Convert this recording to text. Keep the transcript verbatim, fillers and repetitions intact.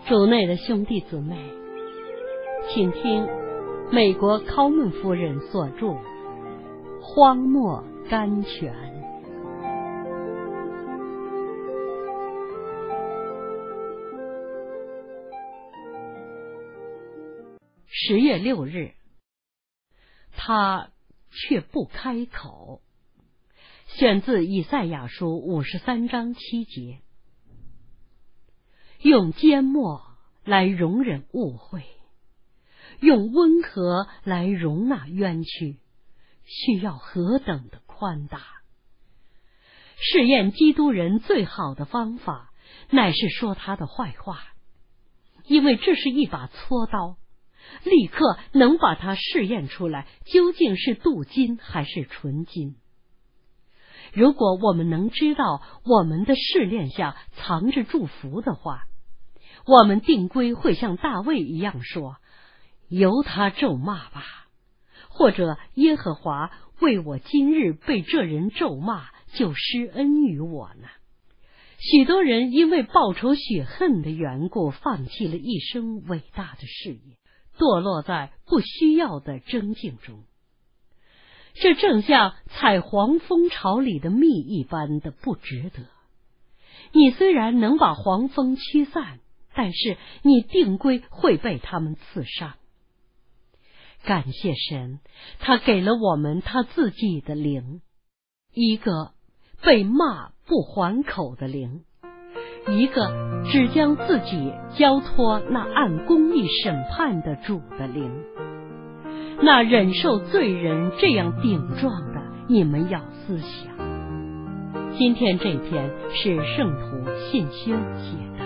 主内的兄弟姊妹，请听美国考门夫人所著《荒漠甘泉》。十月六日，他却不开口。选自以赛亚书五十三章七节。用缄默来容忍误会，用温和来容纳冤屈，需要何等的宽大！试验基督人最好的方法，乃是说他的坏话，因为这是一把锉刀，立刻能把它试验出来，究竟是镀金还是纯金。如果我们能知道我们的试炼下藏着祝福的话，我们定规会像大卫一样说，由他咒骂吧，或者耶和华为我今日被这人咒骂，就施恩于我呢。许多人因为报仇雪恨的缘故，放弃了一生伟大的事业，堕落在不需要的争竞中。这正像采黄蜂巢里的蜜一般的不值得。你虽然能把黄蜂驱散，但是你定规会被他们刺伤。感谢神，他给了我们他自己的灵，一个被骂不还口的灵，一个只将自己交托那按公义审判的主的灵。那忍受罪人这样顶撞的，你们要思想。今天这篇是圣徒信宣写的。